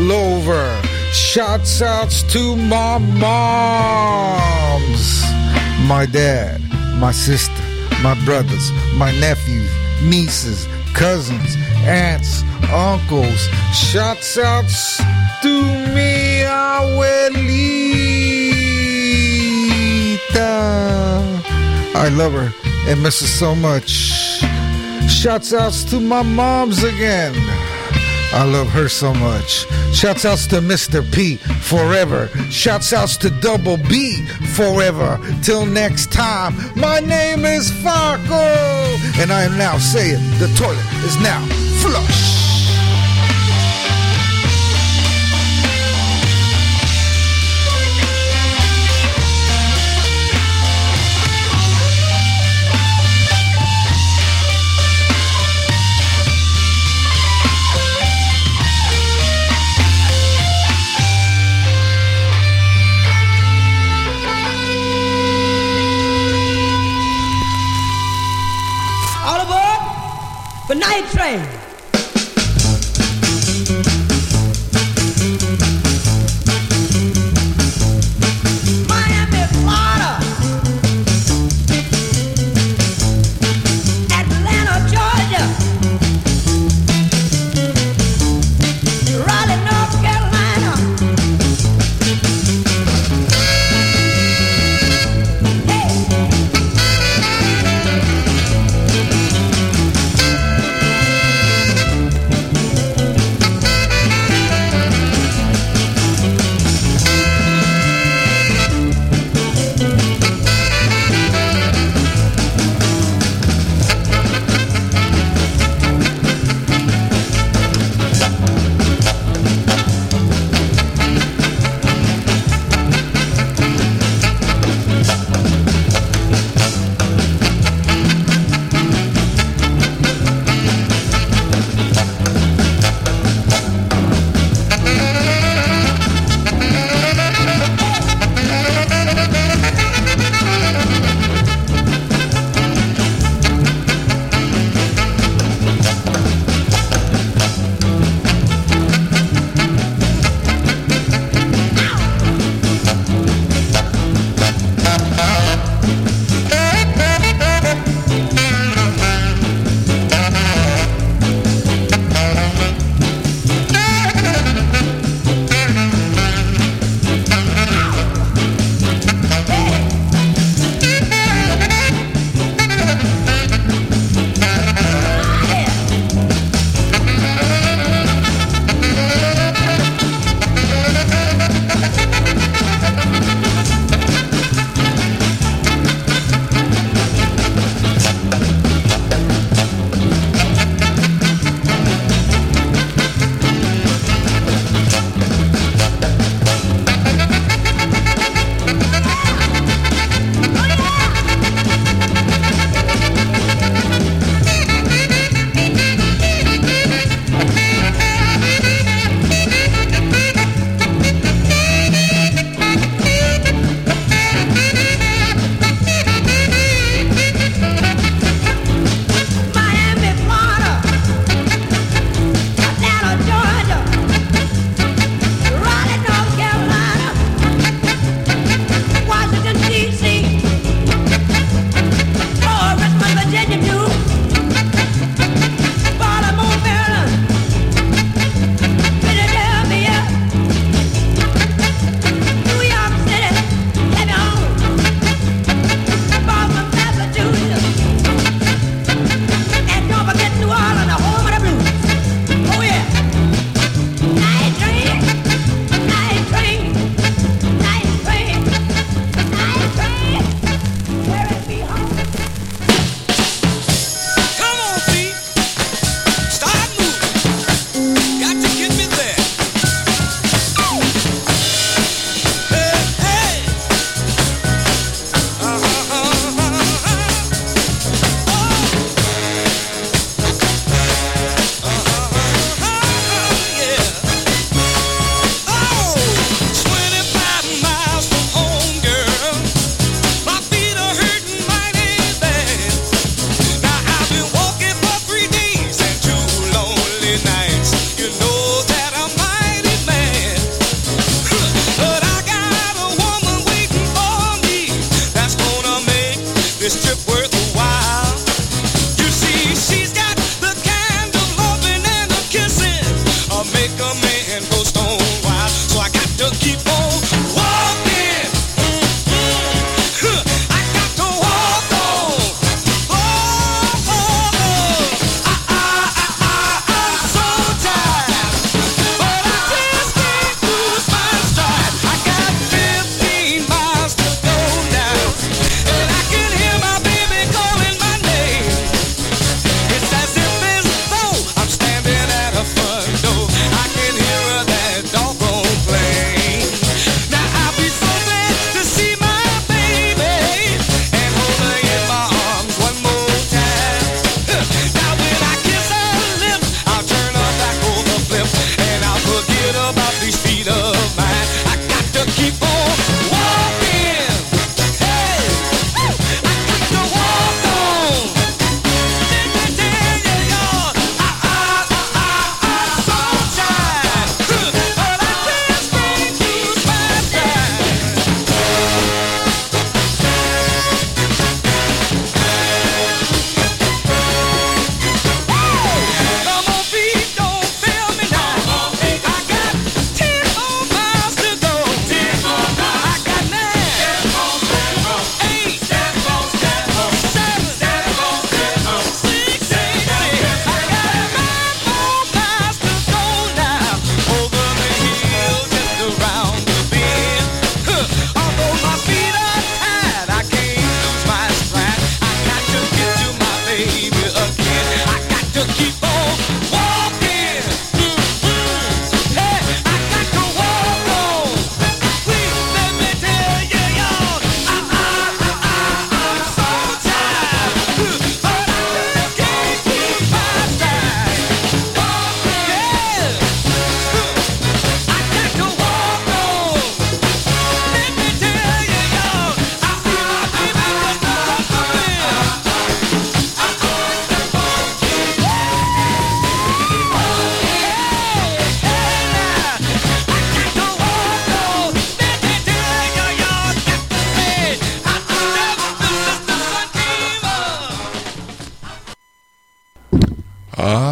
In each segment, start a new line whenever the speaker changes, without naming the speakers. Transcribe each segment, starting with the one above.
all over. Shouts outs to my moms, my dad, my sister, my brothers, my nephews, nieces, cousins, aunts, uncles. Shouts outs to mi abuelita. I love her and miss her so much. Shouts outs to my moms again. I love her so much. Shouts outs to Mr. P forever. Shouts outs to Double B forever. Till next time, my name is Farco. And I am now saying the toilet is now flush.
The night train. Miami, Florida. Atlanta, Georgia. Raleigh, North Carolina. Hey.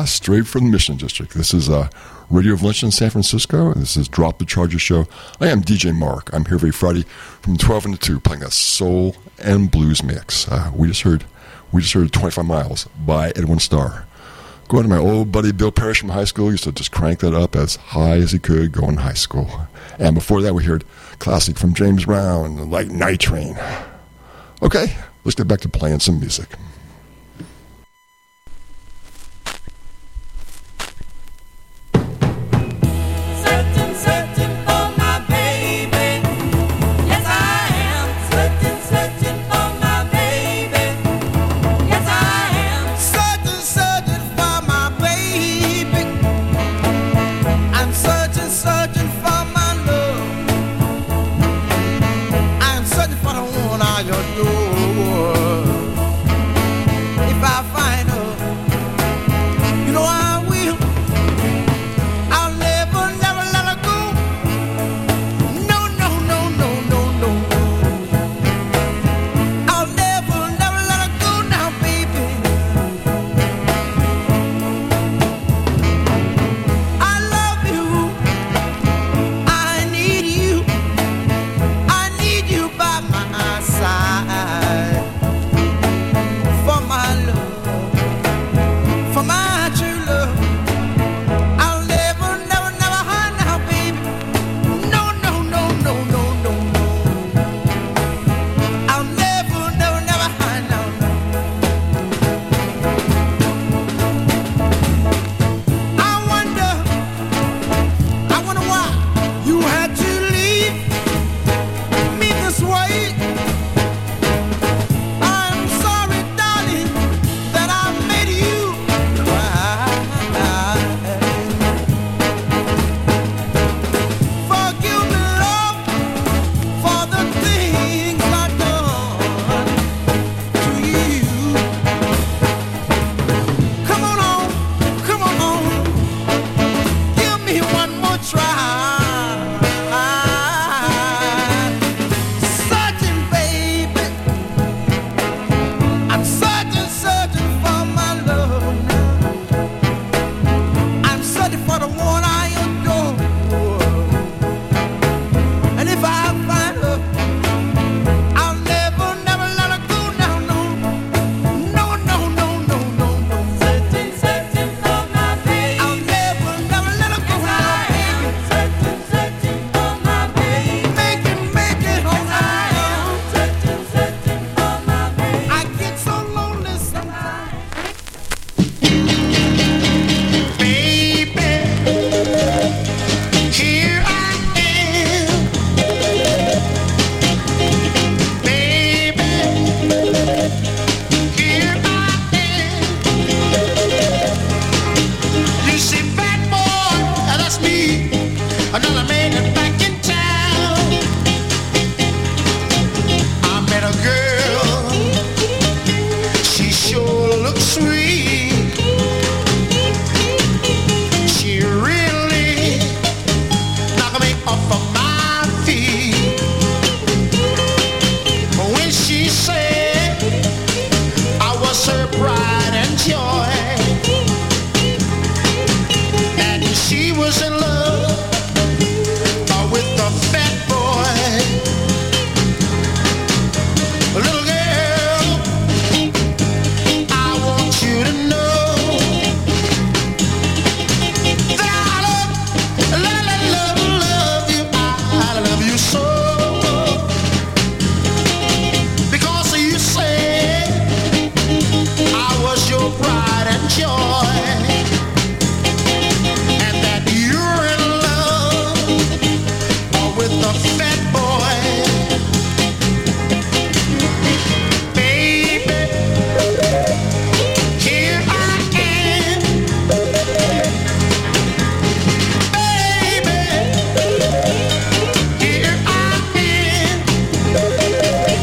straight from the Mission District. This is Radio of Lunch in San Francisco, and this is Drop the Charger Show. I am DJ Mark. I'm here every Friday from 12 until 2 playing a soul and blues mix. We just heard 25 Miles by Edwin Starr. Going to my old buddy Bill Parrish from high school, used to just crank that up as high as he could going to high school. And before that, we heard classic from James Brown, like Night Train. Okay, let's get back to playing some music.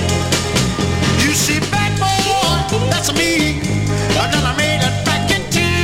That's me. Another made it back in town.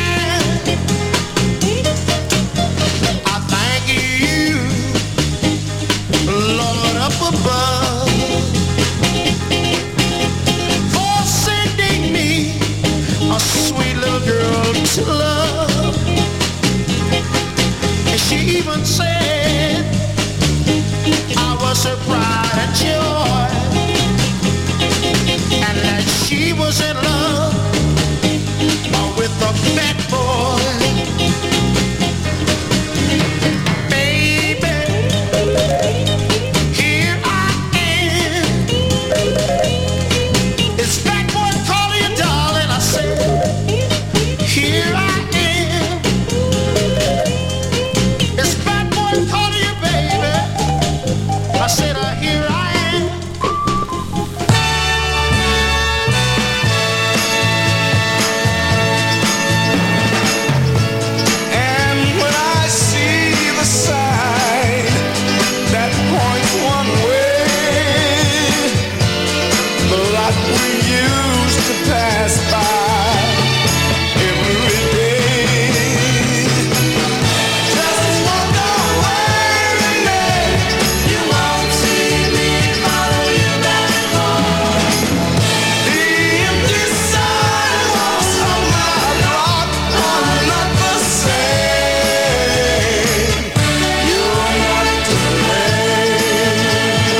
was in love with a fat boy. Baby, here I am. It's fat boy calling you darling. I said, here I am. It's fat boy calling you baby. I said, here I am. Pass by every day. Just walk away with me. You won't see me follow you back home. The empty sidewalks of my block are not the same. You're not to blame.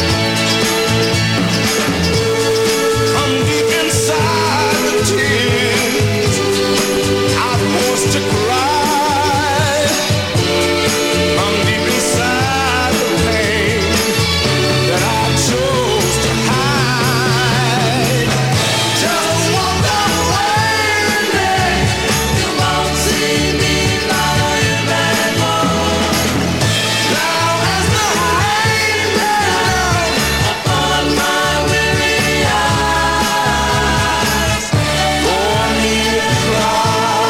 From deep inside the tears I forced to cry. From deep inside the pain that I chose to hide. Just walk away with me. You won't see me follow you back home. Now as the rain down upon my weary eyes, for me to cry.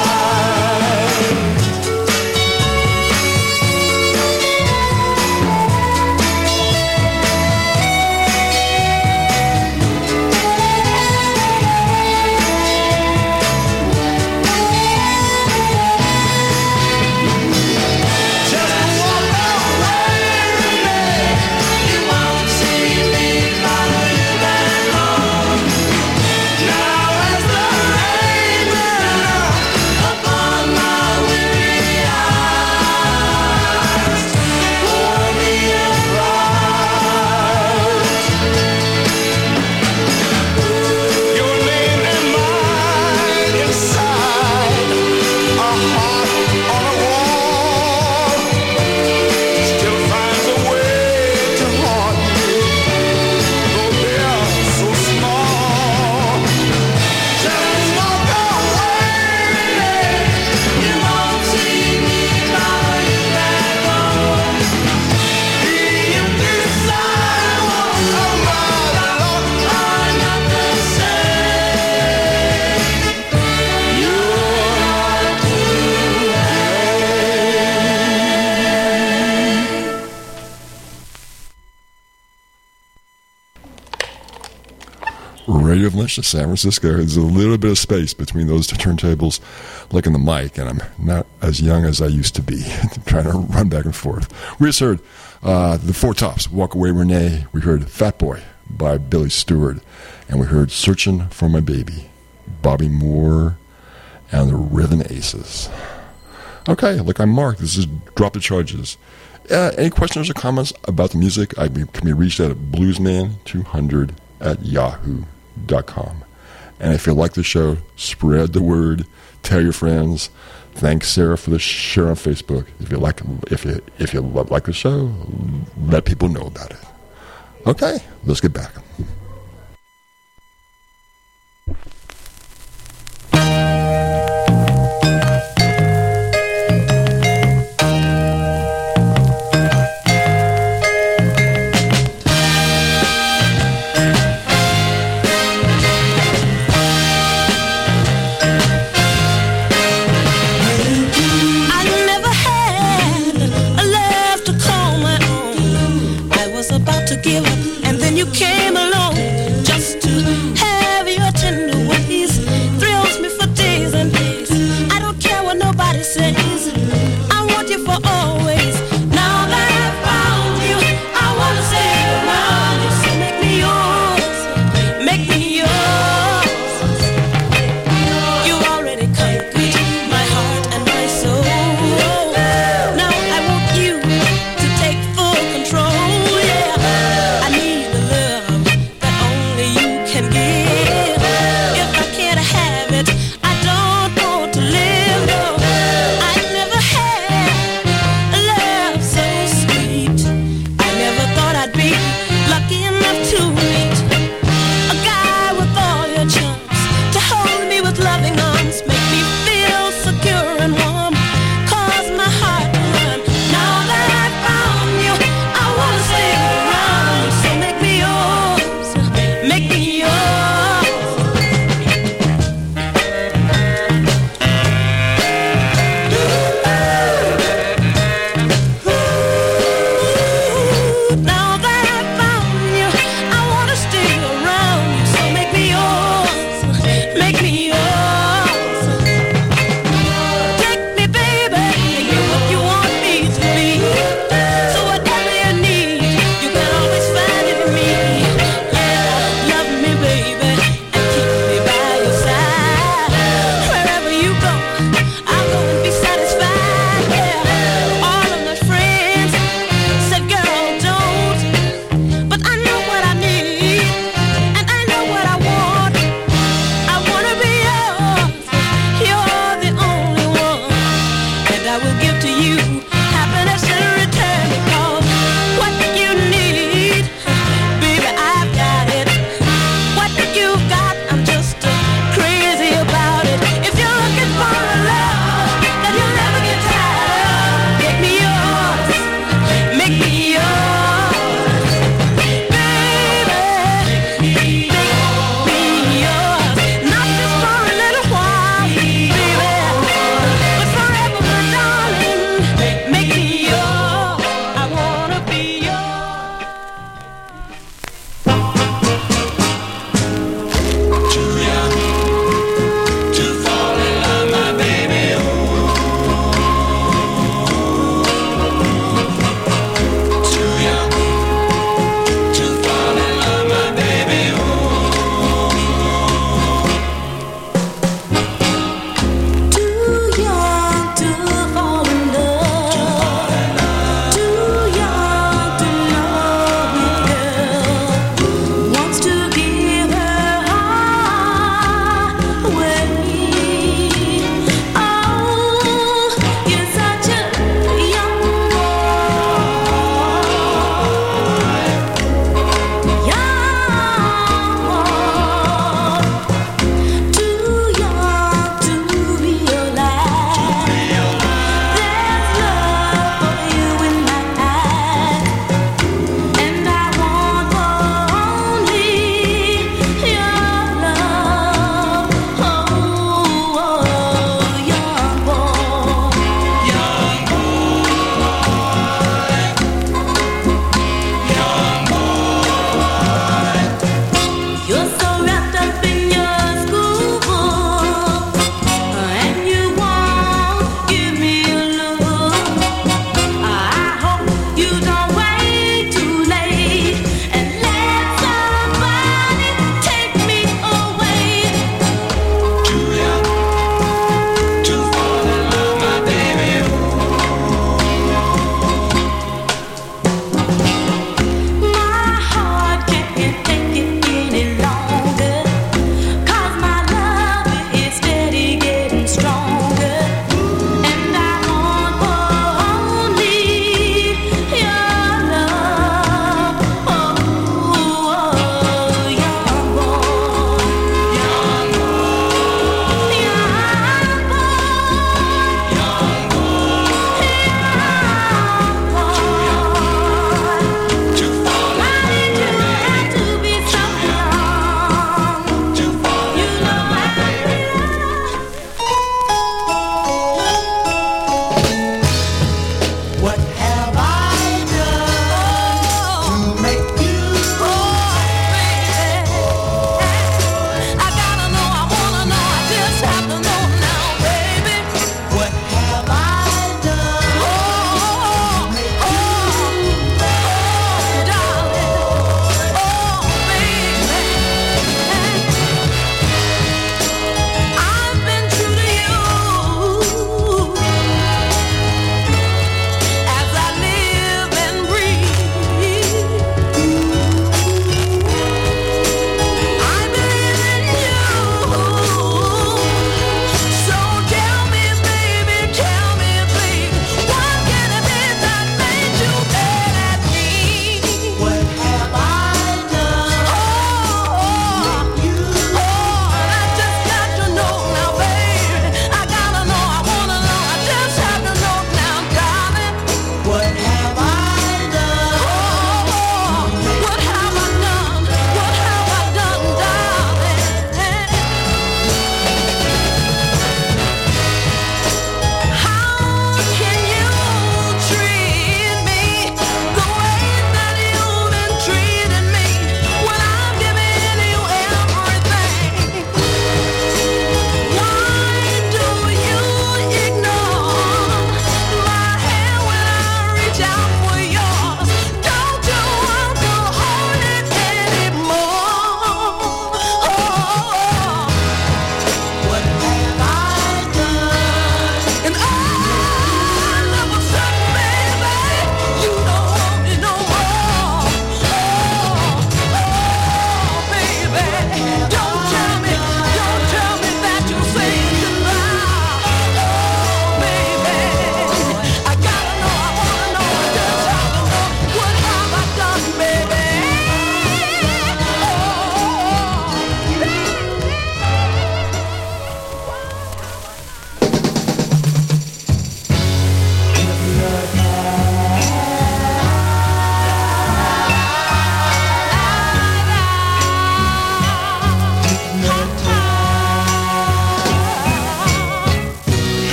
Just walk away with me. You won't see me follow you back home. Now as the rain down upon my weary eyes, pour me a your name and mine inside a heart on a wall still finds a way to haunt me, though they're so small. Just walk away with me. You won't see me follow you back home. The empty sidewalks of my block are not the same. You're not to
Radio of Lynch, San Francisco. There's a little bit of space between those two turntables, like in the mic, and I'm not as young as I used to be, trying to run back and forth. We just heard the Four Tops, Walk Away Renee. We heard Fat Boy by Billy Stewart, and we heard Searching for My Baby, Bobby Moore, and the Rhythm Aces. Okay, like I'm Mark. This is Drop the Charges. Any questions or comments about the music? Can be reached at bluesman200@yahoo.com. And if you like the show, spread the word, tell your friends. Thanks, Sarah, for the share on Facebook. If you like the show, let people know about it. Okay, let's get back.
I never had a love to call my own. I was about to give up, and then you came along.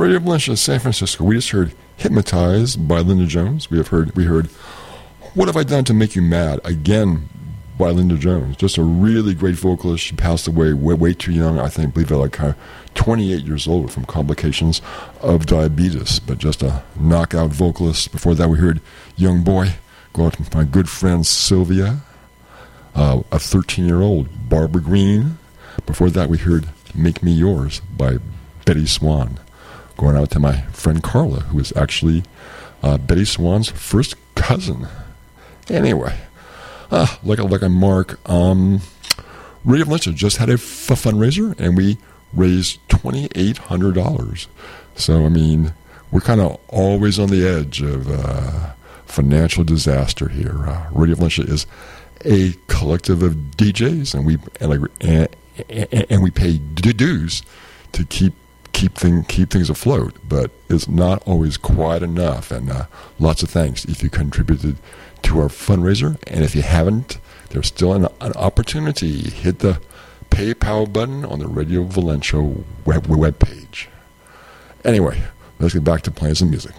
Radio Valencia, San Francisco. We just heard Hypnotized by Linda Jones. We heard What Have I Done to Make You Mad? Again by Linda Jones. Just a really great vocalist. She passed away way too young. I believe at like 28 years old from complications of diabetes. But just a knockout vocalist. Before that we heard Young Boy. Go out to my good friend Sylvia. A 13-year-old Barbara Green. Before that we heard Make Me Yours by Betty Swan. Going out to my friend Carla, who is actually Betty Swan's first cousin. Anyway, like a mark, Radio Valencia just had a fundraiser, and we raised $2,800. So, I mean, we're kind of always on the edge of financial disaster here. Radio Valencia is a collective of DJs, and we pay dues to keep things afloat, but it's not always quite enough. And lots of thanks if you contributed to our fundraiser, and if you haven't, there's still an opportunity. Hit the PayPal button on the Radio Valencia web page. Anyway, let's get back to playing some music.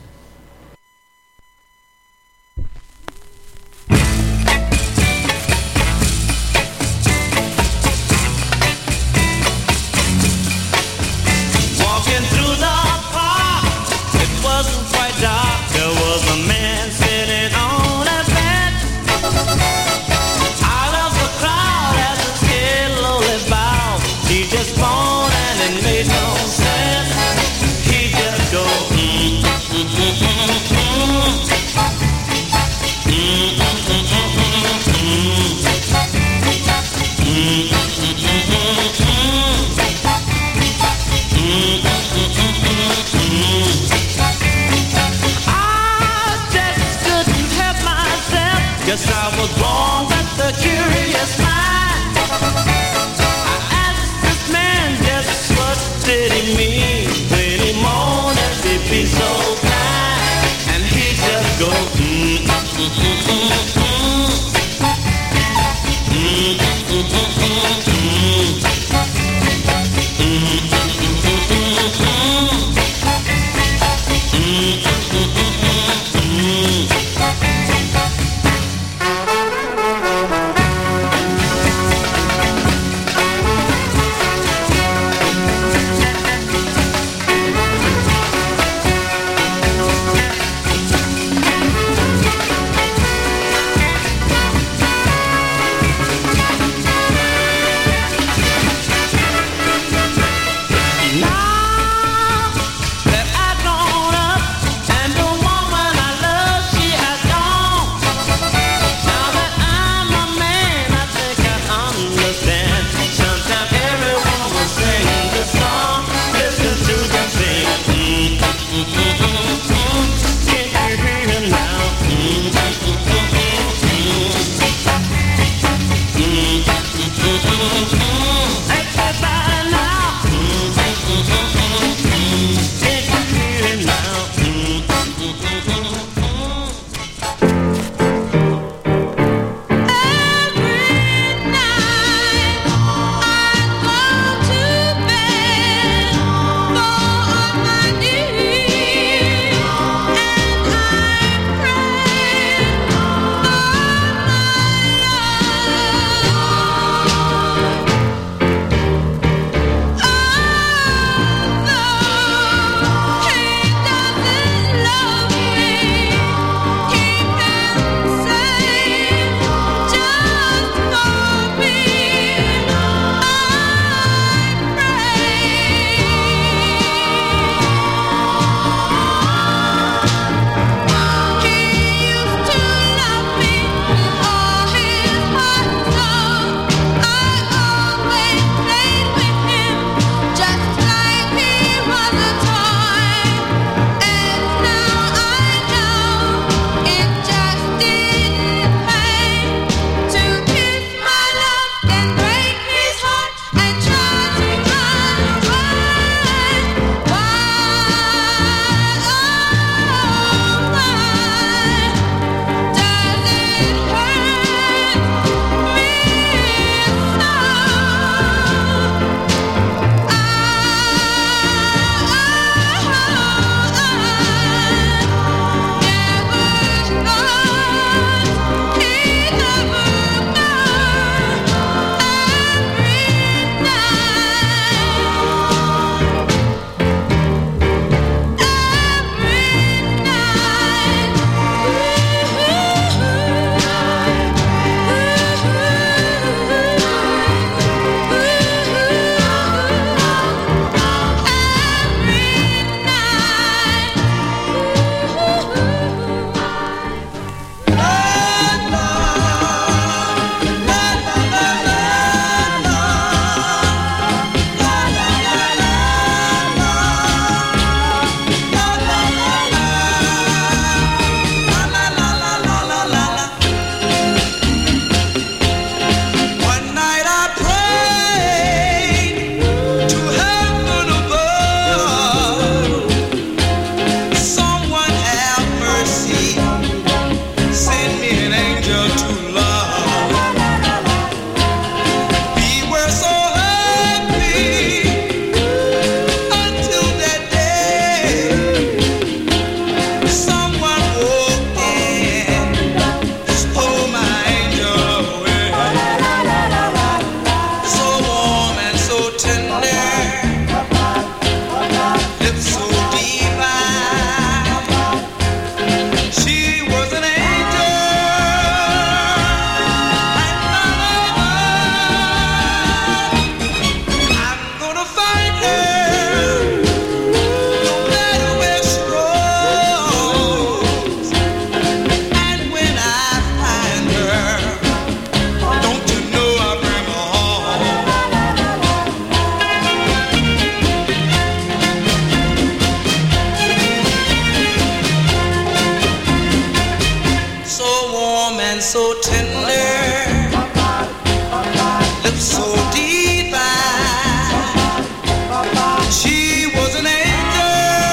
Guess I was born with the curious mind. I asked this man just what did he mean when he moaned and he'd be so kind, and he just go Now that I've grown up and don't
so tender, lips so divine. She was an angel,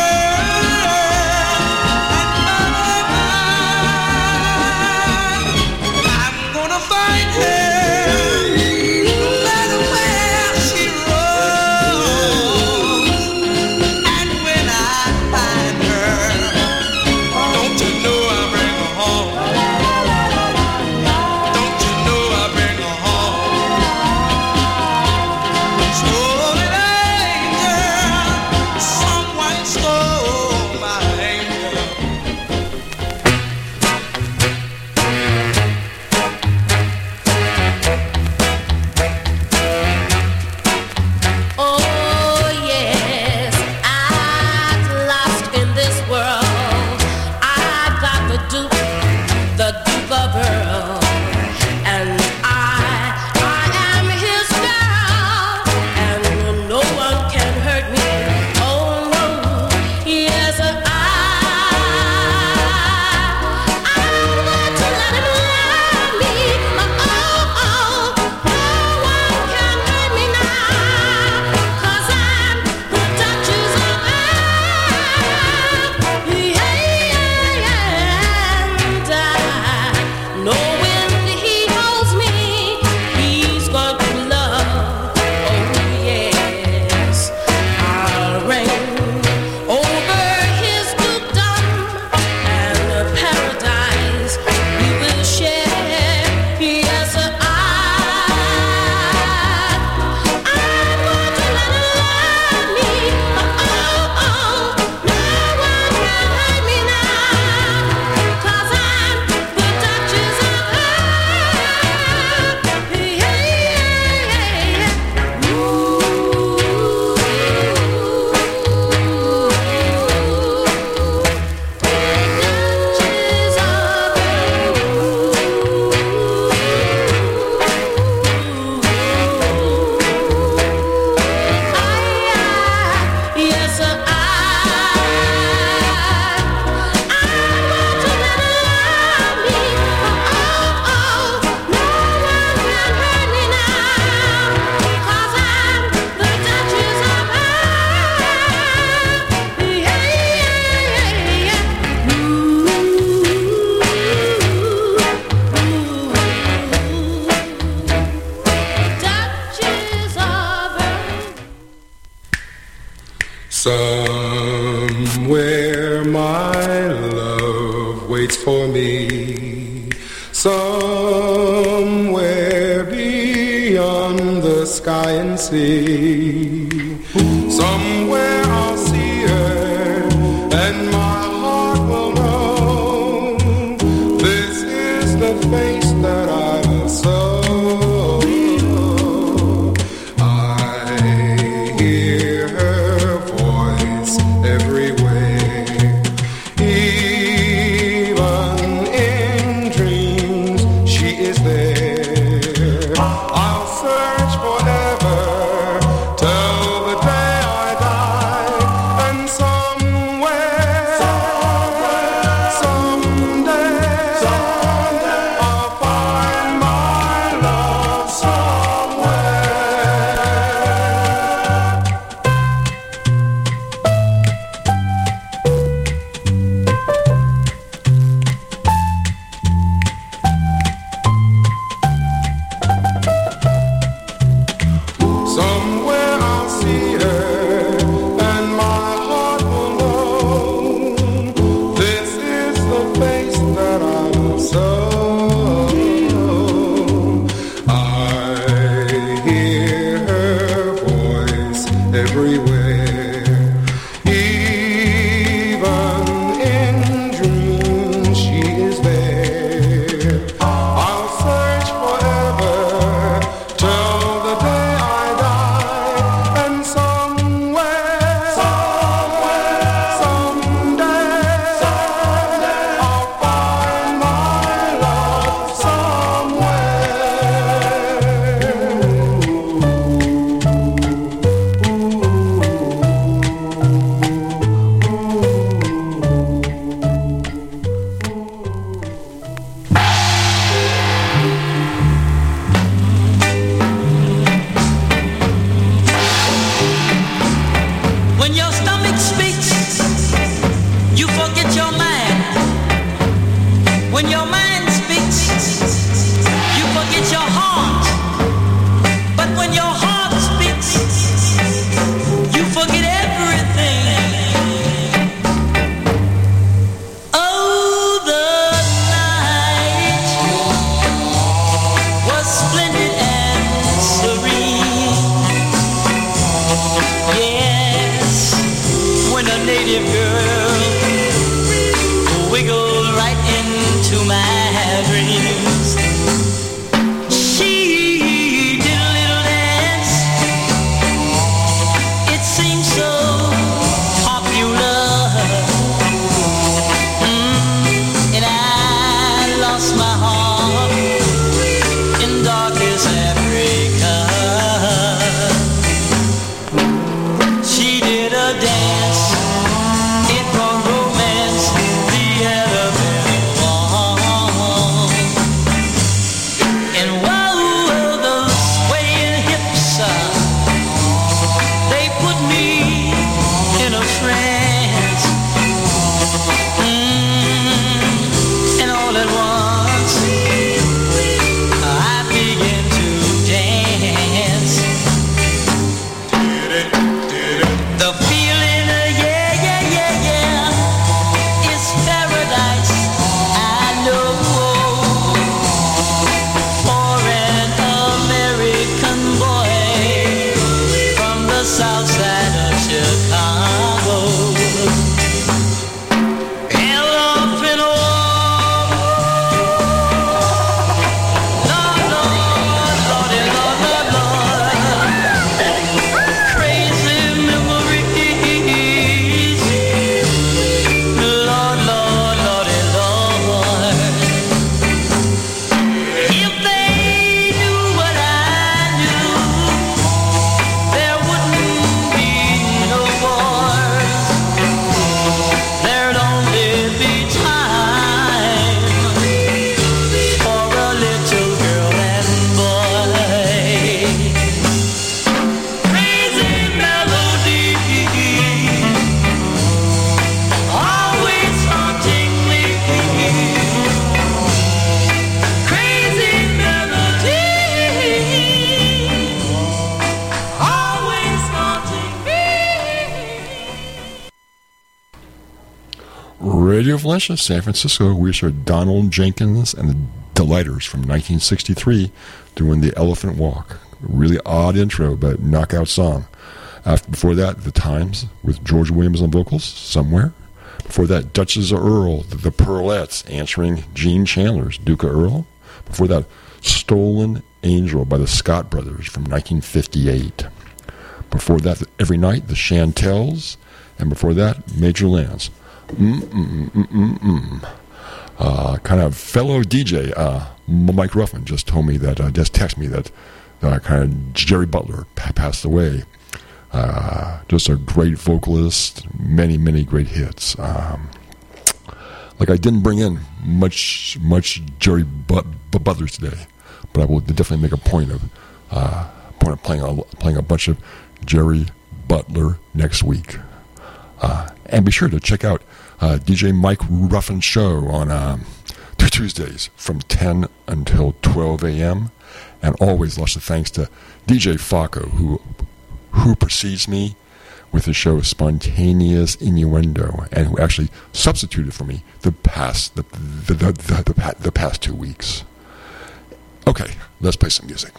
and I'm gonna find her, no matter where she roams. And when I find her, don't you know I bring her home? Don't you know I bring her home? Stole an angel, someone stole my angel.
Oh yes, I'm lost in this world. I got the dupe of her, and I am his girl, and no one can hurt me. Oh no, yes I want to let him love me. Oh, no one can hurt me now, 'cause I'm the Duchess of Earth. And I know when he holds me, he's going to love. Oh yes, I'll reign over his dukedom, and the paradise we will share. Yes, I want to let him love me. Oh, no one can hurt me now, 'cause I'm the Duchess of Earth. Yes, I want to let him love me. Oh, no one can hurt me now, 'cause I'm the Duchess of Duchess of Earth.
Somewhere my love waits for me. Somewhere beyond the sky and sea. Somewhere I'll see her and my heart will know this is the face that I saw. I hear her voice everywhere, even in dreams she is there. I'll search forever to
into my dreams. She did a little dance. It seemed so popular. And I lost my heart in darkest Africa. She did a dance. It brought romance. The elemental one. And whoa, those swaying hips, they put me in a trance. And all at once, I began to dance. The feeling, yeah, yeah, yeah, yeah, is paradise, I know. For an American boy from the south side of Chicago. Elephant walk, Lord, Lord, Lordy, Lord, Lord, Lord. Crazy memories, Lord, Lord, Lordy, Lord. If they knew what I knew, there wouldn't be no wars. There'd only be time for a little girl and boy. Crazy melody, always haunting me. Crazy melody, always haunting me.
Radio Valencia, San Francisco. We heard Donald Jenkins and the Delighters from 1963 doing the Elephant Walk. Really odd intro, but knockout song. Before that, The Times with George Williams on vocals, Somewhere. Before that, Duchess of Earl, the Pearlettes, answering Gene Chandler's Duke of Earl. Before that, Stolen Angel by the Scott Brothers from 1958. Before that, Every Night, the Chantels. And before that, Major Lands. Kind of fellow DJ, Mike Ruffin just told me that, just texted me that kind of Jerry Butler passed away. Just a great vocalist, many, many great hits. Like I didn't bring in much Jerry Butler today, but I will definitely make a point of playing a bunch of Jerry Butler next week. And be sure to check out DJ Mike Ruffin's show on Tuesdays from 10 until 12 a.m. And always lots of thanks to DJ Faco, who precedes me with his show Spontaneous Innuendo, and who actually substituted for me the past 2 weeks. Okay, let's play some music.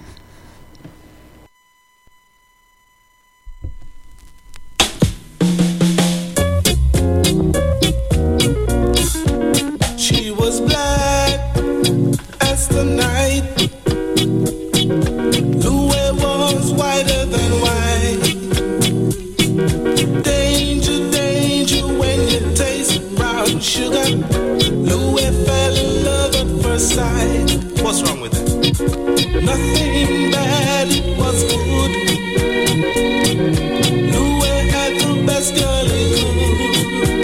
She was black as the night. Louis was whiter than white. Danger, danger when you taste brown sugar. Louis fell in love at first sight. What's wrong with that? Nothing bad, it was good. Louis had the best girl he could.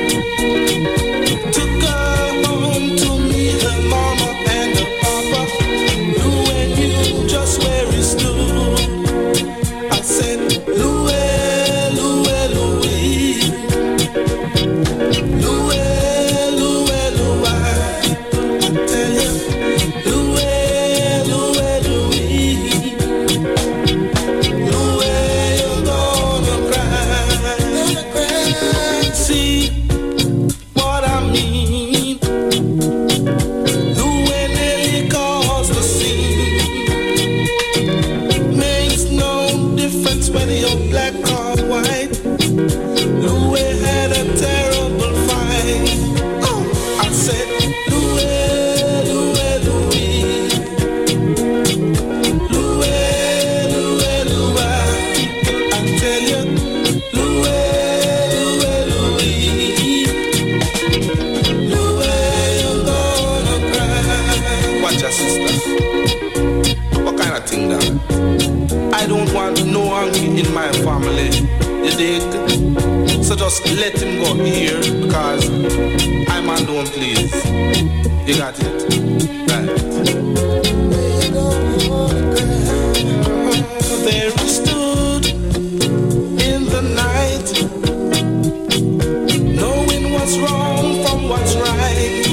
Took her home to meet her mama and her papa. Louis knew just where he stood. I said, Louis, Louis, Louis. Louis, Louis, Louis. I tell you, Louis, Louis, Louis. sister. What kind of thing that? I don't want no hanky in my family. You dig? So just let him go here because I'm on don't please. You got it? Right. There he stood in the night, knowing what's wrong from what's right.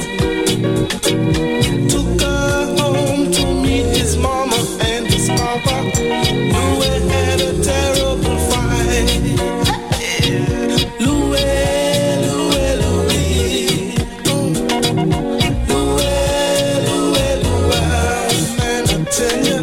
Took her home to meet his mama and his papa, who had a terrible fight. Louie, Louie, Louie. Louie, Louie, Louie. Man, I tell you.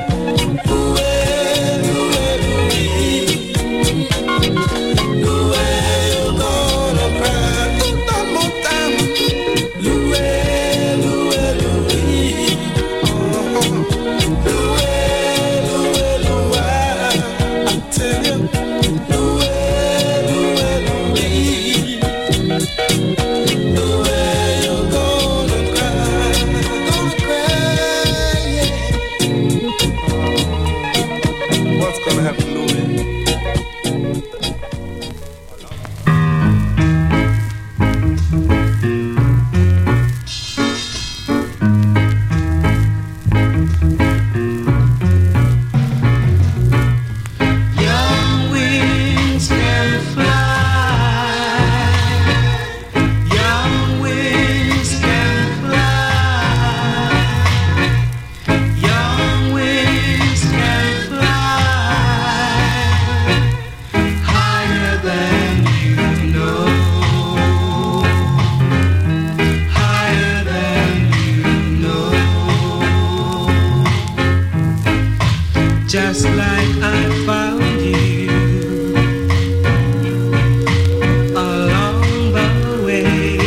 Just like I found you along the way,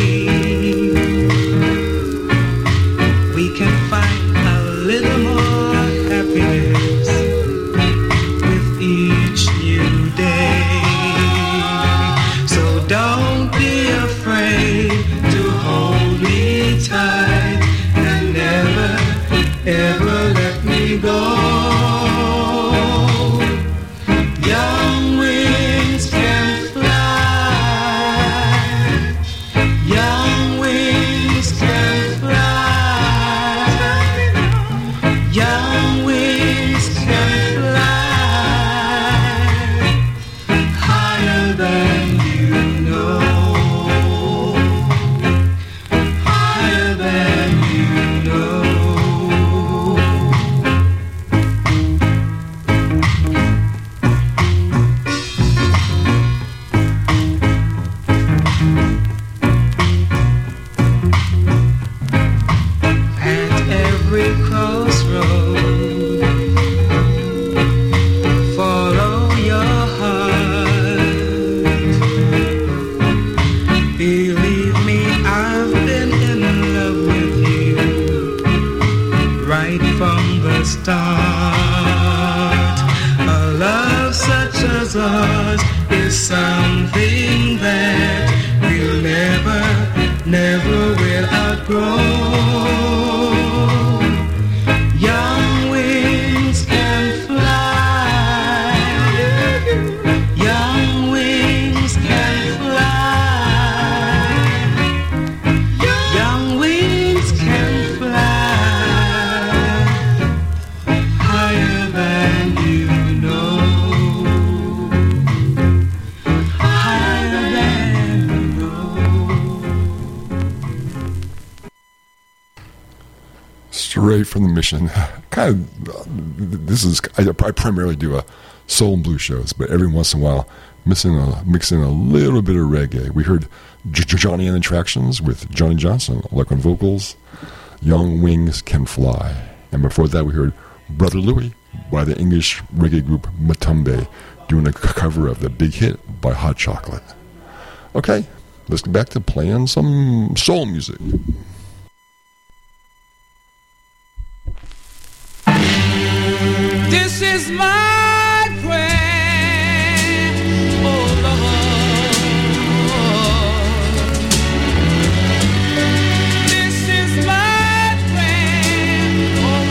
we can find a little more happiness with each new day. So don't be afraid to hold me tight and never, ever let me go. Young wings can fly. Young wings can fly. Young wings can fly higher than you know. Higher than you know. Start. A love such as ours is something that we'll never, never will outgrow. Young wings can fly. Young wings can fly. Young wings can fly.
Straight from the Mission. Kind of, this is, I primarily do soul and blues shows, but every once in a while, mixing a little bit of reggae. We heard Johnny and the Attractions with Johnny Johnson, like on vocals, Young Wings Can Fly. And before that, we heard Brother Louie by the English reggae group Matumbe, doing a cover of the big hit by Hot Chocolate. Okay, let's get back to playing some soul music.
This is my prayer, oh Lord. This is my prayer, oh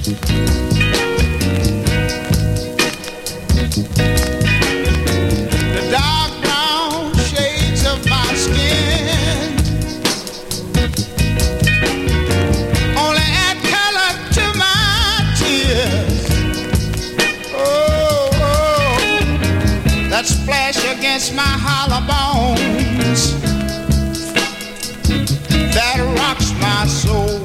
The dark brown shades of my skin only add color to my tears. Oh, that splash against my hollow bones that rocks my soul.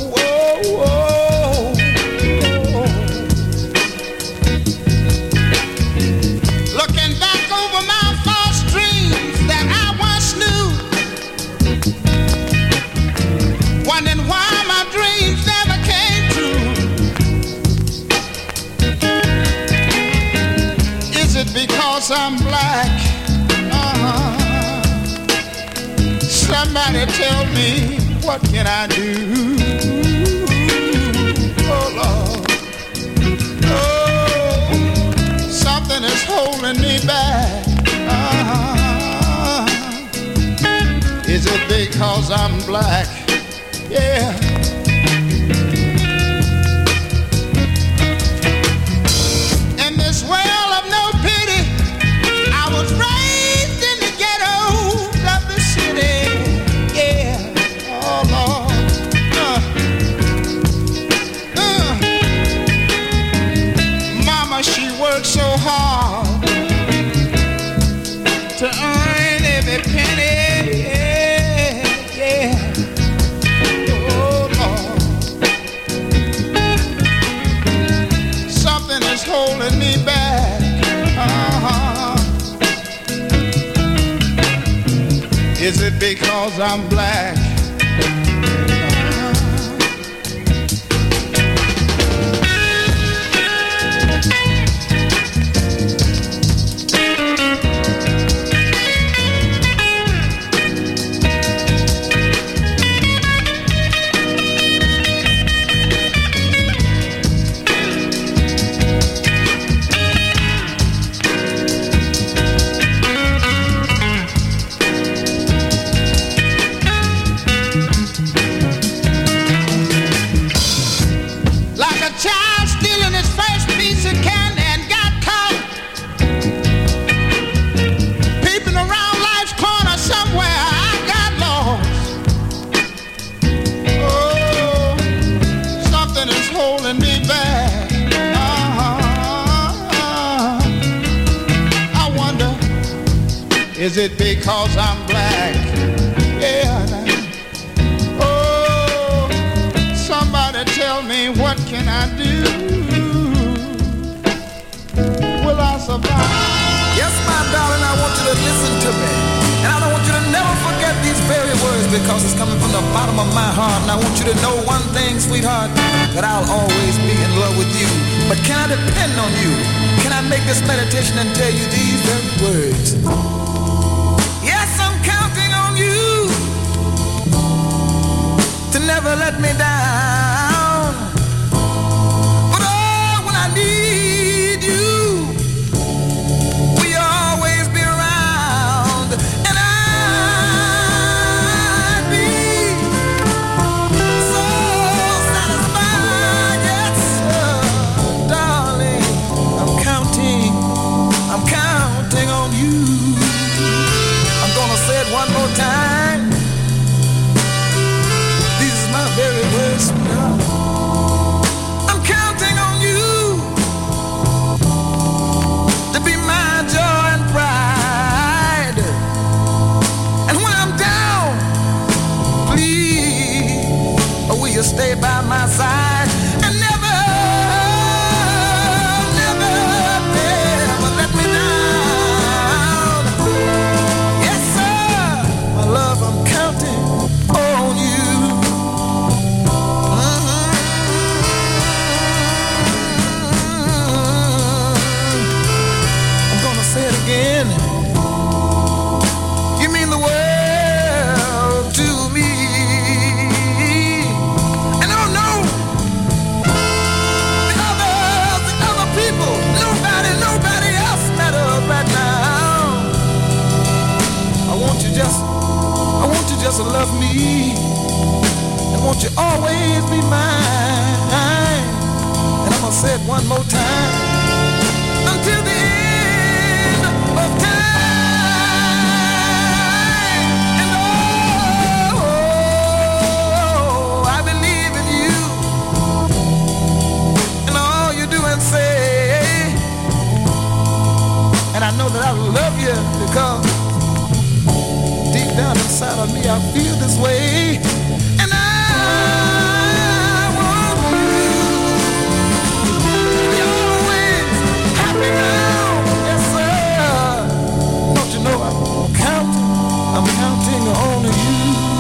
Looking back over my false dreams that I once knew, wondering why my dreams never came true. Is it because I'm black? Somebody tell me, what can I do? Oh Lord, oh, something is holding me back. Is it because I'm black? Yeah. In this world of no pity, I was raised in the ghettos of the city. Yeah, oh Lord. Mama, she worked so hard to earn every penny. Yeah, yeah. Oh Lord. Something is holding me back. Is it because I'm black? Is it because I'm black? Yeah. Oh, somebody tell me, what can I do? Will I survive?
Yes, my darling, I want you to listen to me. And I want you to never forget these very words, because it's coming from the bottom of my heart. And I want you to know one thing, sweetheart, that I'll always be in love with you. But can I depend on you? Can I make this meditation and tell you these very words? Yes, I'm counting on you to never let me down. But oh, when I need you, will you always be around? And I'd be so satisfied. Yes, darling, I'm counting on you. I'm gonna say it one more time. These are my very words, sweetheart. I'm counting on you to be my joy and pride. And when I'm down, please, will you stay by my side and never let me down? Yes, sir, my love, I'm counting on you. I'm gonna say it again. You mean the world to me. And oh no, the other people, nobody else matters right now. I want you just to love me. I want you always be mine. say it one more time. Until the end of time. And oh, I believe in you. And all you do and say. And I know that I love you because deep down inside of me I feel this way. And I want you to be always happy now. Yes, sir. Don't you know I'm counting on you.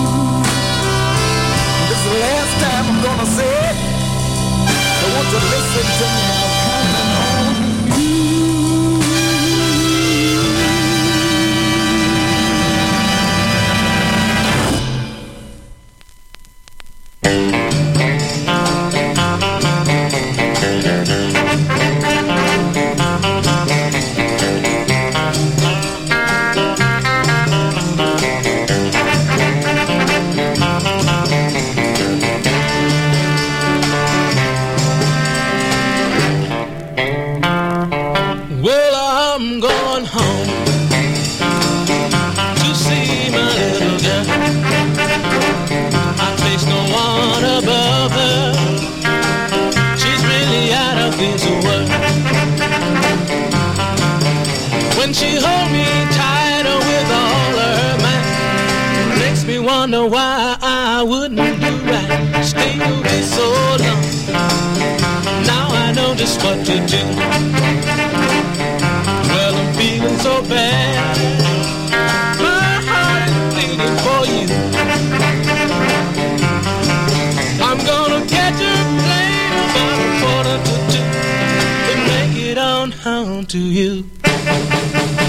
This is the last time I'm gonna say it. So won't you listen to me? I'm counting on you.
Well, I'm going home to see my little girl. I place no one above her. She's really out of this world. When she holds me tighter with all her might, makes me wonder why I wouldn't do right. Stay away so long. Now I know just what to do. Well, I'm feeling so bad. My heart is bleeding for you. I'm gonna catch a plane about 1:45 and make it on home to you.